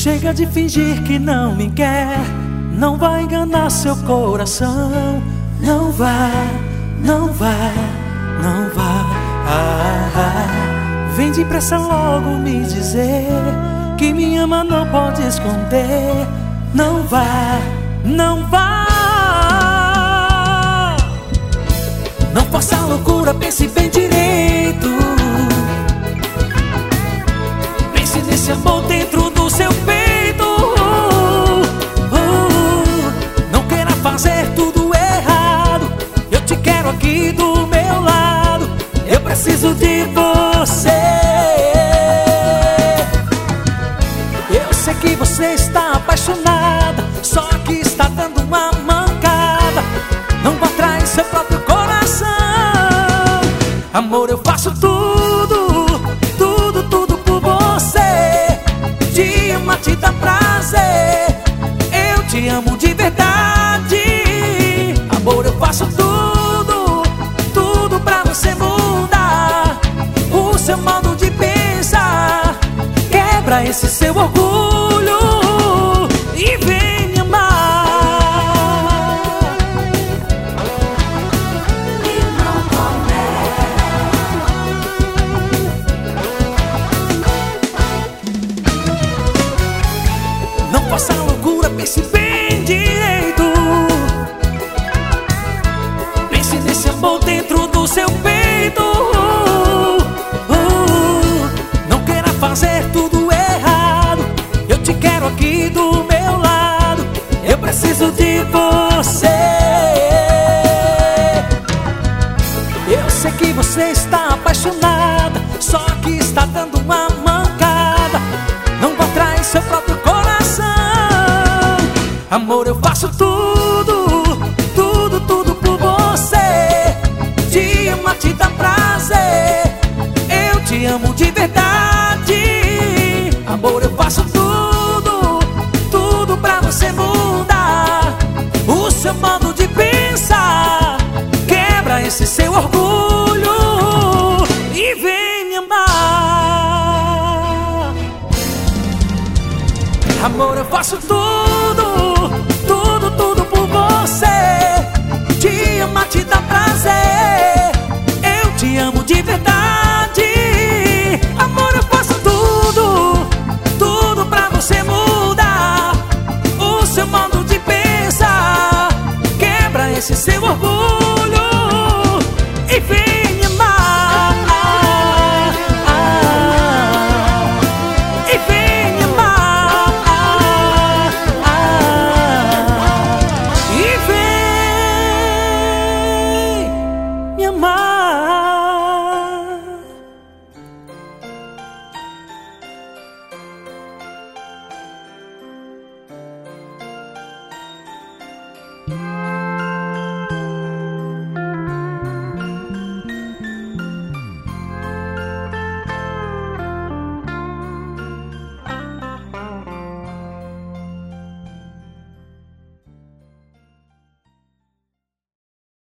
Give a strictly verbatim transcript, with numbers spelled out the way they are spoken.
Chega de fingir que não me quer, não vai enganar seu coração. Não vá, não vá, não vá. Ah, ah. Vem depressa logo me dizer que me ama, não pode esconder. Não vá, não vá. Não faça loucura, pense bem direito. Pense nesse amor dentro do seu peito. uh, uh, Não queira fazer tudo errado. Eu te quero aqui do meu lado. Eu preciso de você. Eu sei que você está apaixonada, só que está dando uma mancada. Não vá atrás seu próprio coração. Amor, eu faço tudo, tudo, tudo por você. Te amo, te dá prazer. Eu te amo de verdade. Amor, eu faço tudo, tudo pra você mudar o seu modo de pensar. Quebra esse seu orgulho e vem me amar. Não faça loucura, pense bem direito. Pense nesse amor dentro do seu peito. uh, Não queira fazer tudo errado. Eu te quero aqui do meu lado. Eu preciso de você. Eu sei que você está apaixonada, só que está dando uma mancada. Não vá atrás seu próprio coração. Amor, eu faço tudo, tudo, tudo por você. Te amo, te dá prazer. Eu te amo de verdade. Amor, eu faço tudo, tudo pra você mudar o seu modo de pensar. Quebra esse seu orgulho e vem me amar. Amor, eu faço tudo, tudo, tudo por você. Te amo, te dá prazer. Eu te amo de verdade. Amor, eu faço tudo, tudo pra você mudar o seu modo de pensar. Quebra esse seu